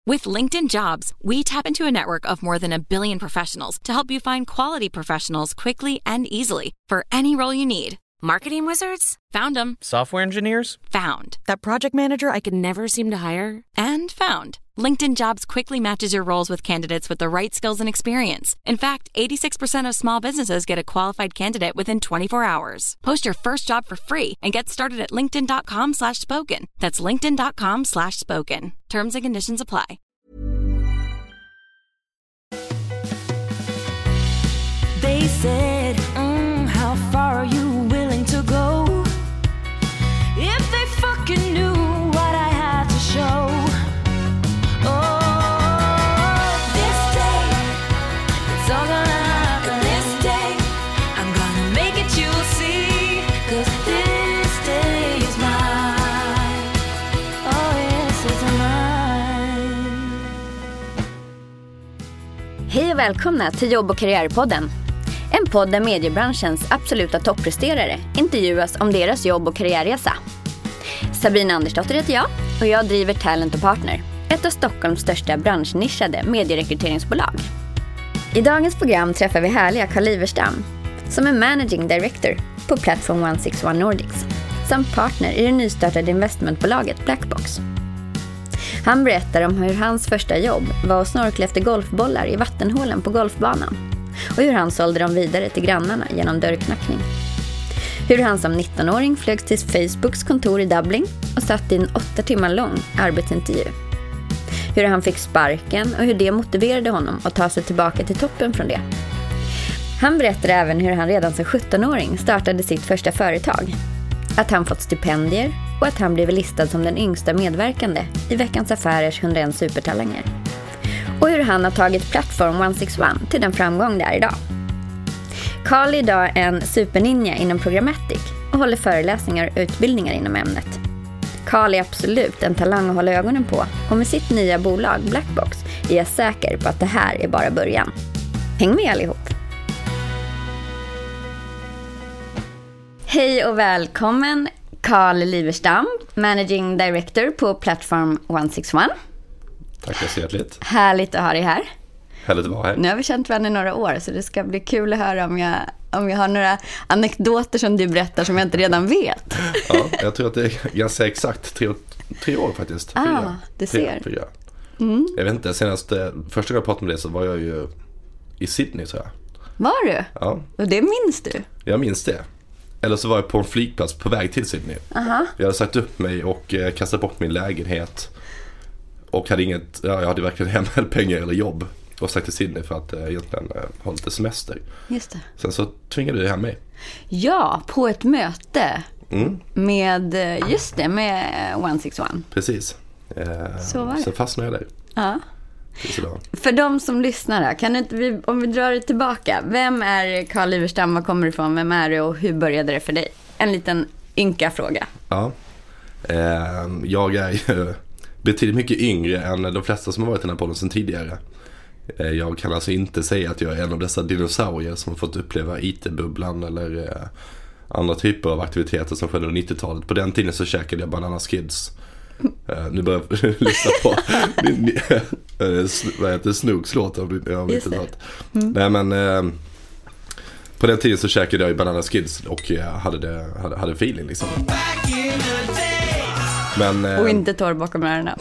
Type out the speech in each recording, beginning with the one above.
With LinkedIn Jobs, we tap into a network of more than 1 billion professionals to help you find quality professionals quickly and easily for any role you need. Marketing wizards? Found them. Software engineers? Found. That project manager I could never seem to hire? And found. LinkedIn Jobs quickly matches your roles with candidates with the right skills and experience. In fact, 86% of small businesses get a qualified candidate within 24 hours. Post your first job for free and get started at linkedin.com/spoken. That's linkedin.com/spoken. Terms and conditions apply. They said, how far are you willing to go? If they fucking knew what I had to show. Oh, this day, it's all gonna happen this day. I'm gonna make it, you'll see. 'Cause this day is mine. Oh yes, it's mine. Hej och välkomna till Jobb- och karriärpodden. En podd där mediebranschens absoluta toppresterare intervjuas om deras jobb- och karriärresa. Sabrina Andersdotter heter jag och jag driver Talent & Partner, ett av Stockholms största branschnischade medierekryteringsbolag. I dagens program träffar vi härliga Carl Iverstam, som är Managing Director på Platform 161 Nordics, samt partner i det nystartade investmentbolaget Blackbox. Han berättar om hur hans första jobb var att snorkla efter golfbollar i vattenhålen på golfbanan och hur han sålde dem vidare till grannarna genom dörrknackning. Hur han som 19-åring flög till Facebooks kontor i Dublin och satt i en 8 timmar lång arbetsintervju. Hur han fick sparken och hur det motiverade honom att ta sig tillbaka till toppen från det. Han berättar även hur han redan som 17-åring startade sitt första företag. Att han fått stipendier och att han blev listad som den yngsta medverkande i Veckans Affärers 101 supertalanger. Och hur han har tagit Platform 161 till den framgång det är idag. Carl är idag en superninja inom programmatic och håller föreläsningar och utbildningar inom ämnet. Carl är absolut en talang att hålla ögonen på, och med sitt nya bolag Blackbox är jag säker på att det här är bara början. Häng med allihop! Hej och välkommen Carl Iverstam, Managing Director på Platform 161. Tack så hjärtligt. Härligt att ha dig här. Härligt att vara här. Nu har vi känt varandra i några år, så det ska bli kul att höra om jag har några anekdoter som du berättar som jag inte redan vet. Ja, jag tror att det är ganska exakt 3 år faktiskt. Du ser. 4. Jag vet inte, första gången jag pratade med det så var jag ju i Sydney, tror jag. Var du? Ja. Och det minns du? Jag minns det. Eller så var jag på en flygplats på väg till Sydney. Jag hade sagt upp mig och kastat bort min lägenhet. Och jag hade verkligen hem pengar eller jobb. Och sagt till Sydney för att egentligen ha lite semester. Just det. Sen så tvingade du hem mig. Ja, på ett möte med 161. Precis. Så var det. Sen fastnade jag där. Ja. För de som lyssnar här, om vi drar det tillbaka. Vem är Carl Iverstam? Var kommer du ifrån? Vem är du och hur började det för dig? En liten ynka fråga. Ja. Jag är ju betydligt mycket yngre än de flesta som har varit i den här podden sedan tidigare. Jag kan alltså inte säga att jag är en av dessa dinosaurier som har fått uppleva IT-bubblan eller andra typer av aktiviteter som skedde under 90-talet. På den tiden så käkade jag Banana Skids. Nu börjar jag lyssna på vad heter Snooks låt av 90-talet. Nej, men på den tiden så käkade jag Banana Skids och jag hade feeling liksom. Men, och inte torr bakom öronen.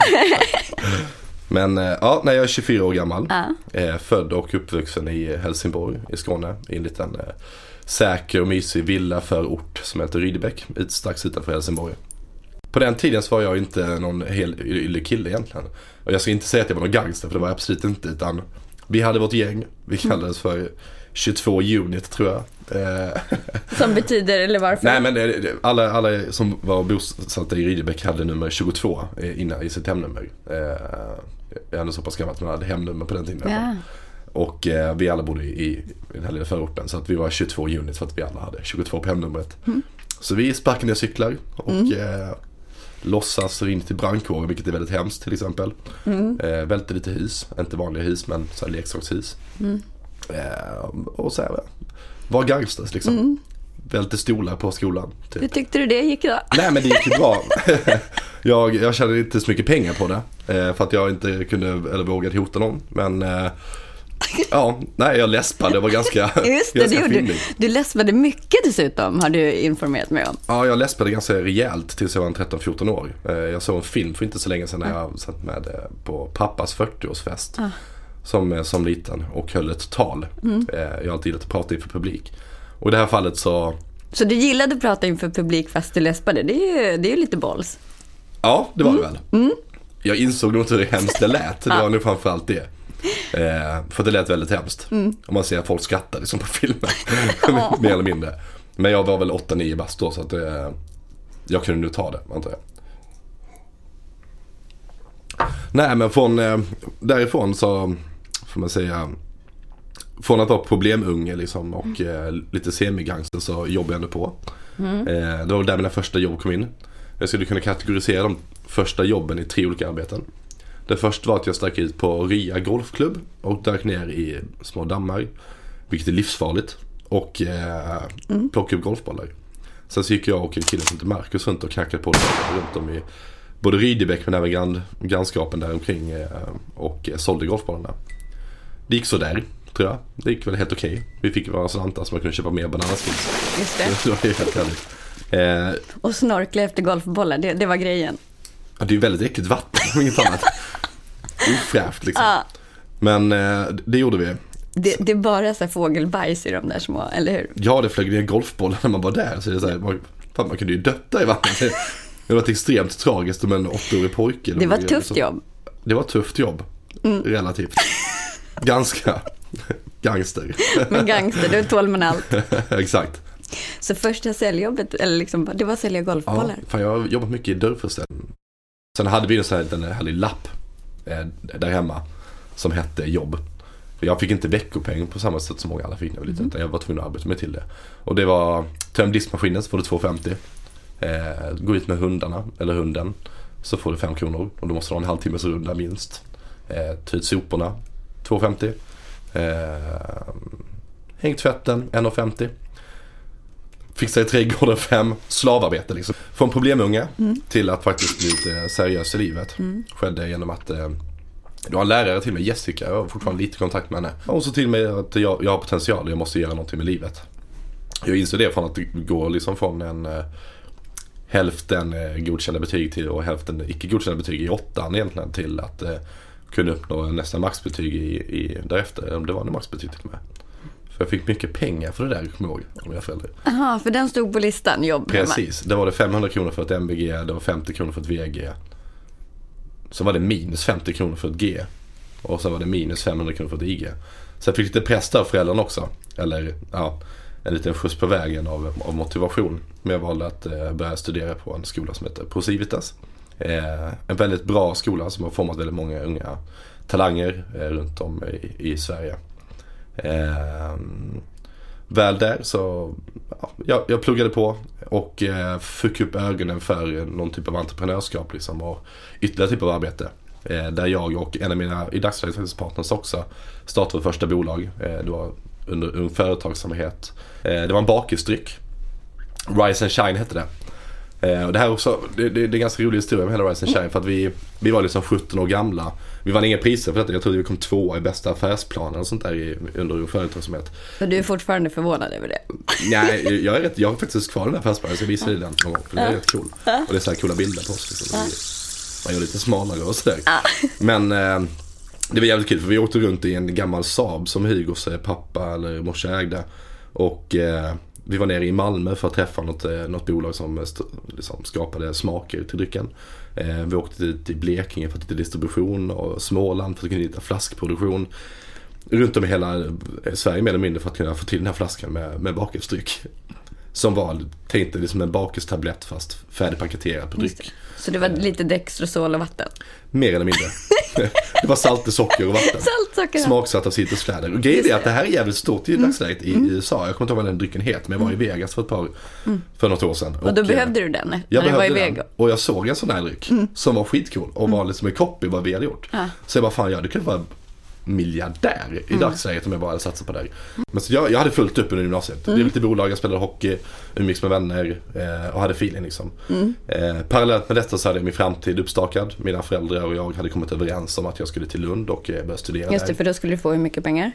Men jag är 24 år gammal. Född och uppvuxen i Helsingborg i Skåne. I en liten säker och mysig villa förort som heter Rydebäck, strax utanför Helsingborg. På den tiden så var jag inte någon hel ylle kille egentligen. Och jag ska inte säga att jag var någon gangster, för det var jag absolut inte. Utan vi hade vårt gäng. Vi kallades för 22 unit, tror jag. Som betyder, eller varför? Nej, men alla som var bosatta i Rydebäck hade nummer 22 innan i sitt hemnummer. Jag är ändå så pass gammal att man hade hemnummer på den tiden. Ja. Och vi alla bodde i den här lilla förorten, så att vi var 22 unit för att vi alla hade 22 på hemnumret. Så vi sparkade ner cyklar och låtsas rinna till brandkåren, vilket är väldigt hemskt till exempel. Välte lite hus, inte vanliga hus men så här leksakshus. Och så här, var gangsters liksom. välte stolar på skolan. Typ. Hur tyckte du det gick då? Nej, men det gick ju bra. jag tjänade inte så mycket pengar på det. För att jag inte kunde eller vågade hota någon. Men jag läspade. Det var ganska just det, ganska du läspade mycket dessutom, har du informerat mig om. Ja, jag läspade ganska rejält tills jag var 13-14 år. Jag såg en film för inte så länge sedan när jag satt med på pappas 40-årsfest. Som liten och höll ett tal. Jag har alltid gillat att prata inför publik. Och i det här fallet så du gillade att prata inför publik fast du läspade. Det är ju lite balls. Ja, det var det väl. Jag insåg nog inte hur hemskt det lät. Det var nog framförallt det. För det lät väldigt hemskt. Om man ser att folk skrattar liksom på filmen. Mer eller mindre. Men jag var väl 8-9 bast då, så att jag kunde nu ta det, antar jag. Nej, men därifrån så får man säga, från att vara problemunge liksom, och lite semigangster, så jobbade jag ändå på. Det var där mina första jobb kom in. Jag skulle kunna kategorisera de första jobben i 3 olika arbeten. Det första var att jag stack ut på Ria golfklubb och dök ner i små dammar, vilket är livsfarligt, och plockade upp golfbollar. Sen så gick jag och en kille som heter Marcus runt och knackade på det runt om i både Rydebäck men även grannskapen där omkring, och sålde golfbollarna. Det gick så där, tror jag. Det gick väl helt okej. Vi fick vara slantar så man kunde köpa mer bananaskins. Just det. Det var helt härligt. Och snorkla efter golfbollar, det var grejen. Ja, det är ju väldigt äckligt vatten, inget annat. Ofräscht liksom. Men det gjorde vi. Det är bara så här fågelbajs i de där små, eller hur? Ja, det flög ner golfbollar när man var där. Så det är så här, man kunde ju dötta i vattnet. Det var ett extremt tragiskt om en 8-årig pojke. Det var ett tufft jobb. Det var ett tufft jobb, relativt. Ganska gangster. Men gangster, då tål man allt. Exakt. Så första säljjobbet, eller liksom, det var att sälja golfbollar? Ja, jag har jobbat mycket i dörrförsäljning. Sen hade vi en härlig lapp där hemma som hette jobb. Jag fick inte veckopeng på samma sätt som många andra fick när jag var liten, utan jag var tvungen att arbeta mig till det. Och det var töm diskmaskinen, så får du 2,50. Gå ut med hunden, så får du 5 kronor. Och då måste du ha en halvtimmes runda minst. Ta ut soporna, 2,50. Häng tvätten, 1,50. Fixa i trädgården, 5. Slavarbete liksom. Från problemunga till att faktiskt bli lite seriös i livet. Skedde genom att du har en lärare till mig, Jessica. Jag har fortfarande lite kontakt med henne. Och så till mig att jag har potential. Jag måste göra någonting med livet. Jag insåg det från att det går liksom från en hälften godkända betyg till och hälften icke godkända betyg i 8 egentligen, till att kunna uppnå nästan maxbetyg i därefter. Om det var en maxbetyg till och med. För jag fick mycket pengar för det där, kommer jag ihåg, av mina föräldrar. Jaha, för den stod på listan, jobb. Precis, det var det 500 kronor för ett MBG, det var 50 kronor för ett VG. Så var det minus 50 kronor för ett G. Och så var det minus 500 kronor för ett IG. Så jag fick lite press av föräldrarna också. Eller en liten skjuts på vägen av motivation. Men jag valde att börja studera på en skola som heter Procivitas. En väldigt bra skola som har format väldigt många unga talanger runt om i Sverige. Väl där så jag pluggade på och fick upp ögonen för någon typ av entreprenörskap liksom, och ytterligare typ av arbete. Där jag och en av mina i dagsläget partners också startade första bolag. Det var under Ung Företagsamhet. Det var en bakisdryck. Rise and Shine hette det. Och det här också, det är en ganska rolig historia med hela Rise and Shine, för att vi var liksom 17 år gamla. Vi vann inga priser för detta. Jag trodde vi kom 2 i bästa affärsplanen och sånt där under Ung Företagsamhet. Så du är fortfarande förvånad över det? Nej, jag har faktiskt kvar den här affärsplanen, så jag visar den någon gång, för det är rätt cool. Och det är så här coola bilder på oss liksom. Man gör lite smalare och sådär. Men det var jävligt kul, för vi åkte runt i en gammal Saab som Hugos pappa eller morsa ägde. Och vi var nere i Malmö för att träffa något bolag som liksom skapade smaker till drycken. Vi åkte till Blekinge för att hitta distribution, och Småland för att kunna hitta flaskproduktion. Runt om i hela Sverige mer eller mindre för att kunna få till den här flaskan med bakelsdryck. Som var tänkt liksom en bakelstablett fast färdigpaketerad på dryck. Så det var lite Dextrosol och vatten? Mer eller mindre. Det var salt, socker och vatten. Smaksatt av citrusfläder. Och grejen är att det här är jävligt stort i dagsläget i USA. Jag kommer inte ihåg vad den drycken het, men jag var i Vegas för något år sedan. Och då behövde du den när du var i Vegas? Och jag såg en sån här dryck som var skitcool och var liksom en copy vad vi hade gjort. Så jag bara, fan, det kunde vara miljardär i dagsläget om jag bara hade satsat på det. Men så jag hade fullt upp under gymnasiet. Det är lite bolag, jag spelade hockey, umgicks med vänner och hade feeling liksom. Parallellt med detta så hade jag min framtid uppstakad. Mina föräldrar och jag hade kommit överens om att jag skulle till Lund och börja studera. Just det, för då skulle du få hur mycket pengar?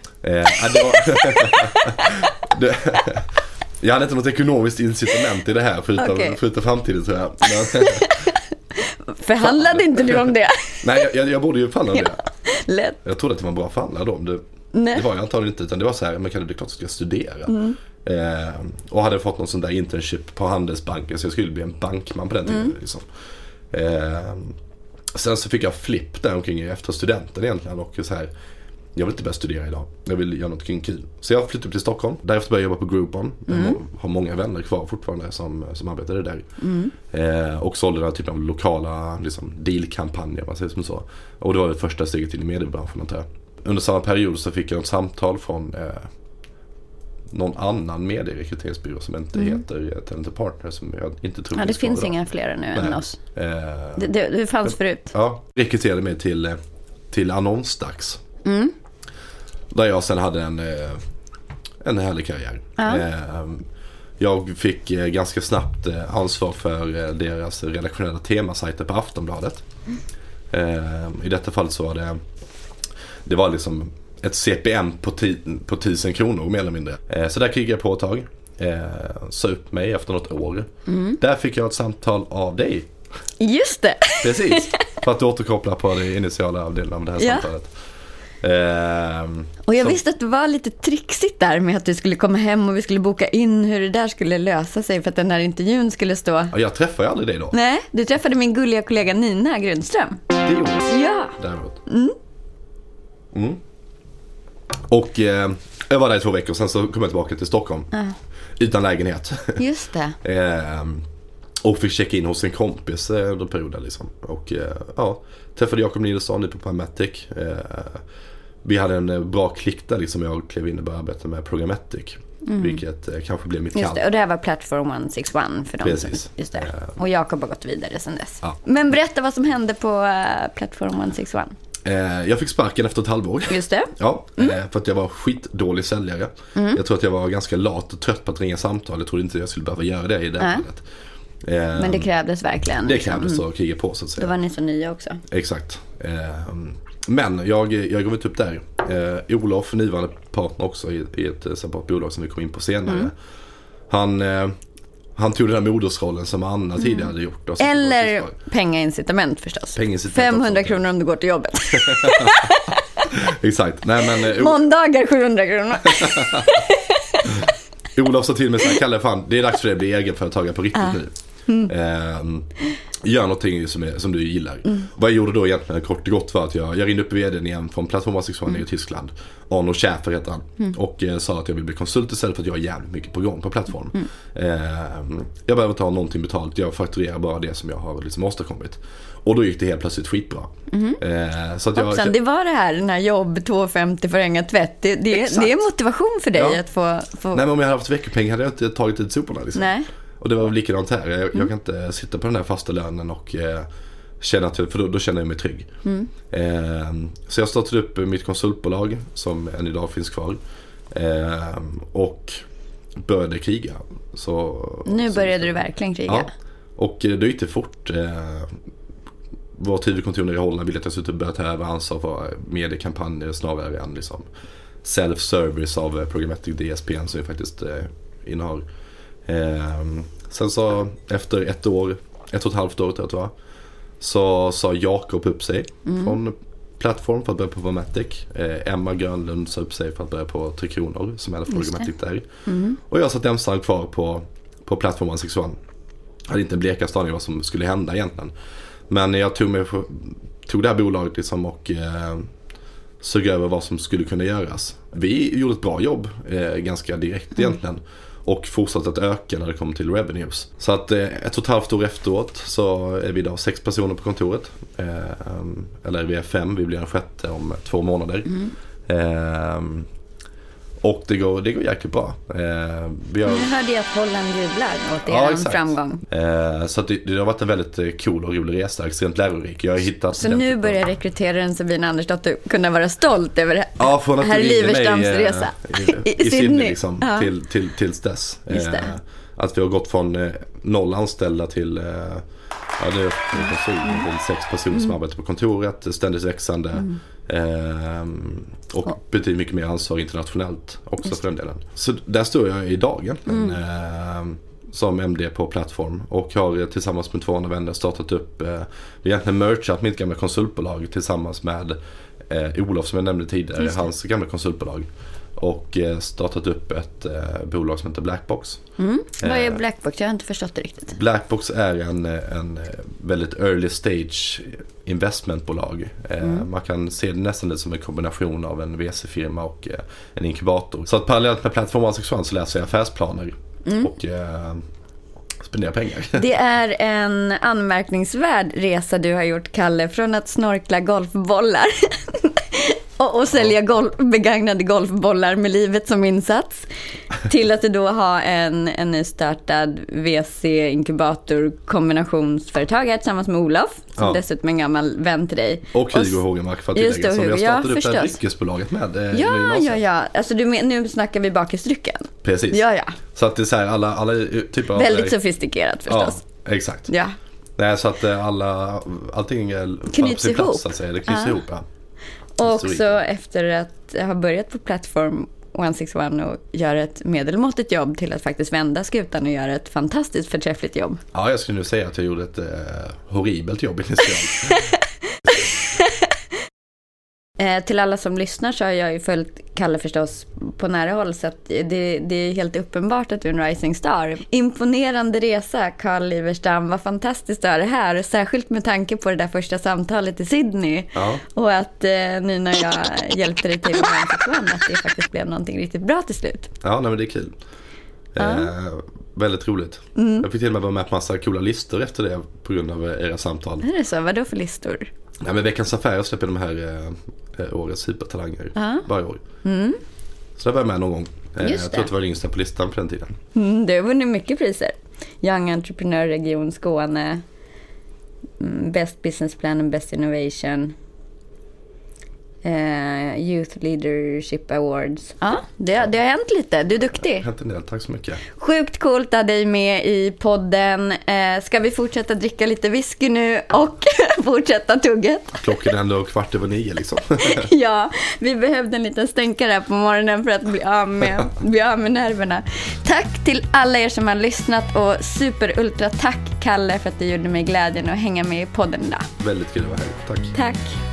Jag hade inte något ekonomiskt incitament i det här förutom framtiden, tror jag. Förhandlade inte du om det? Nej, jag borde ju förhandla om det. Lätt. Jag trodde att det var bra att förhandla om det. Det var jag antagligen inte, utan det var så här, men kan det klart att jag ska studera. Och hade fått någon sån där internship på Handelsbanken, så jag skulle bli en bankman på den tiden. Liksom. Sen så fick jag flipp där omkring efter studenten egentligen, och så här, jag vill inte börja studera idag. Jag vill göra något kul. Så jag flyttade upp till Stockholm. Därefter började jag jobba på Groupon. Jag har många vänner kvar fortfarande som arbetade där. Och sålde den här typen av lokala liksom, dealkampanjer, man säger som så. Och det var det första steget till i mediebranschen, antar jag. Under samma period så fick jag ett samtal från någon annan medierekryteringsbyrå som inte heter Talent Partner, som jag inte tror det finns inga fler nu än oss. Det fanns förut. Ja, rekryterade mig till annonsdags. Där jag sen hade en härlig karriär. Jag fick ganska snabbt ansvar för deras redaktionella temasajter på Aftonbladet. I detta fall så var det var liksom ett CPM på 1000 kronor mer eller mindre. Så där krigade jag på ett tag. Sa upp mig efter något år. Där fick jag ett samtal av dig. Just det. Precis. För att återkoppla på det initiala delen av det här samtalet. Och jag visste att det var lite trixigt där med att du skulle komma hem och vi skulle boka in hur det där skulle lösa sig för att den här intervjun skulle stå. Ja, jag träffade ju aldrig dig då. Nej, du träffade min gulliga kollega Nina Grundström. Det gjorde jag. Ja. Däremot. Och jag var där i 2 veckor, sen så kom jag tillbaka till Stockholm utan lägenhet. Just det. Och fick checka in hos en kompis under perioden liksom. Och träffade Jakob Nilsson nu på Programmatic. Vi hade en bra klick där liksom. Jag klev in och började arbeta med Programmatic. Vilket kanske blev mitt kall. Just det, och det här var Platform 161 för dem. Precis. Just det. Och Jakob har gått vidare sedan dess. Ja. Men berätta vad som hände på Platform 161. Jag fick sparken efter ett halvår. Just det. Ja, för att jag var skitdålig säljare. Jag tror att jag var ganska lat och trött på att ringa samtal. Jag trodde inte jag skulle behöva göra det i det här fallet. Men det krävdes verkligen. Det krävdes att kriga på, så att säga. Då var ni så nya också. Exakt. Men jag gav inte upp där. Olof, nuvarande partner också i ett separat bolag som vi kom in på senare. Han tog den här modersrollen som Anna tidigare hade gjort. Eller pengaincitament förstås. 500 kronor om du går till jobbet. Exakt. Nej, men, måndagar 700 kronor. Olof sa till mig så här, Kalle, fan, det är dags för dig att bli egenföretagare på riktigt nu. Gör någonting som du gillar. Vad jag gjorde då egentligen kort och gott var att jag ringde upp vdn igen från Platform 161 i Tyskland. Arno Schäfer heter han. Och sa att jag vill bli konsult istället för att jag har jävligt mycket på gång på plattform. Jag behöver ta någonting betalt. Jag fakturerar bara det som jag har liksom åstadkommit. Och då gick det helt plötsligt skitbra. Så att Hoppsan, det var det här, den här jobb 2,50 för en tvätt. Det är motivation för dig att få... Nej, men om jag hade haft veckopeng hade jag inte tagit ut soporna liksom. Nej. Och det var väl likadant här. Jag kan inte sitta på den här fasta lönen och känna att, för då känner jag mig trygg. Så jag startade upp mitt konsultbolag som än idag finns kvar. Och började kriga. Nu började du verkligen kriga. Ja, och det gick det fort. Vårt huvudkontor i Holland ville att jag skulle börja ta över ansvar för mediekampanjer snarare än liksom self-service av Programmatic DSPN som vi faktiskt innehar. Sen så efter 1,5 år tror jag, så sa Jakob upp sig från Plattform för att börja på Programmatic. Emma Grönlund sa upp sig för att börja på 3 Kronor som är Programmatic där. Och jag satt ensam kvar på Plattform 161. Jag hade inte en blekaste aning vad som skulle hända egentligen. Men jag tog det här bolaget liksom och såg över vad som skulle kunna göras. Vi gjorde ett bra jobb ganska direkt egentligen. Och fortsatte att öka när det kom till revenues. Så att 1,5 år efteråt så är vi idag 6 personer på kontoret. Eller vi är 5, vi blir en 6:e om 2 månader. Och det går jäkligt bra. Jag hörde ju att Holland jublar åt er framgång. Så att det har varit en väldigt cool och rolig resa, extremt lärorik. Jag har hittat så nu börjar rekryteraren Sabina Andersdotter kunna vara stolt över herr Liverstams resa i Sydney liksom, tills dess. Att vi har gått från 0 anställda till det är 6 personer som arbetar på kontoret, ständigt växande och betydligt mycket mer ansvar internationellt också för den delen. Så där står jag idag egentligen som MD på plattform och har tillsammans med 2 andra vänner startat upp, egentligen merchat mitt gamla konsultbolag tillsammans med Olof som jag nämnde tidigare, hans gamla konsultbolag. Och startat upp ett bolag som heter Blackbox. Vad är Blackbox? Jag har inte förstått det riktigt. Blackbox är en väldigt early stage investmentbolag. Man kan se det nästan som en kombination av en VC-firma och en inkubator. Så att parallellt med Plattform 161 så läser jag affärsplaner och spenderar pengar. Det är en anmärkningsvärd resa du har gjort, Kalle, från att snorkla golfbollar och sälja begagnade golfbollar med livet som insats till att du då har en nystartad VC-inkubator-kombinationsföretag här tillsammans med Olof som dessutom är en gammal vän till dig. Och Hugo Hågemark för att tillägga som jag startade upp det här dryckesbolaget med. Ja. Alltså nu snackar vi bakisdrycken. Precis. Ja. Så att det är så här, alla typer av... Väldigt sofistikerat förstås. Ja, exakt. Ja. Nej, så att allting knyts ihop. Så att säga. Det knyts ihop, ja. Och också efter att ha börjat på Plattform 161 och göra ett medelmåttigt jobb till att faktiskt vända skutan och göra ett fantastiskt förträffligt jobb. Ja, jag skulle nu säga att jag gjorde ett horribelt jobb initialt. Till alla som lyssnar så har jag ju följt Kalle förstås på nära håll så att det är helt uppenbart att du är en rising star. Imponerande resa, Carl Liverstam. Vad fantastiskt att ha det här. Särskilt med tanke på det där första samtalet i Sydney. Ja. Och att nu när jag hjälpte dig till att det faktiskt blev någonting riktigt bra till slut. Ja, nej, men det är kul. Väldigt roligt. Jag fick till och med vara med på massa coola listor efter det på grund av era samtal. Är det så? Vad då för listor? Ja, men Veckans Affärer släpper de här årets supertalanger varje år. Så det var jag med någon gång. Jag tror att det var det yngsta på listan på den tiden. Det har vunnit mycket priser. Young Entrepreneur Region Skåne, Best Business Plan and Best Innovation, Youth Leadership Awards. Ja, det har hänt lite. Du är duktig. Det har hänt en del, tack så mycket. Sjukt coolt att ha dig med i podden. Ska vi fortsätta dricka lite whisky nu och fortsätta tugget? Klockan är ändå 8:15 liksom. Ja, vi behövde en liten stänkare på morgonen för att bli av med nerverna. Tack till alla er som har lyssnat och super ultra tack Kalle för att du gjorde mig glädjen att hänga med i podden idag. Väldigt kul att vara här. Tack. Tack.